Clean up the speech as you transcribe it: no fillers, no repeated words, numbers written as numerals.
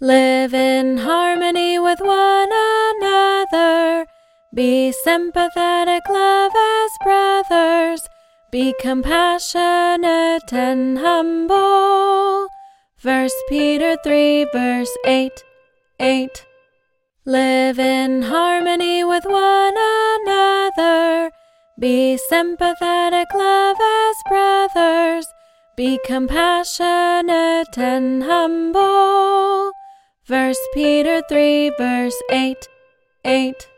Live in harmony with one another. Be sympathetic, love as brothers. Be compassionate and humble. 1 Peter 3 verse 8. Live in harmony with one another. Be sympathetic, love as brothers. Be compassionate and humble. 1 Peter 3 verse 8.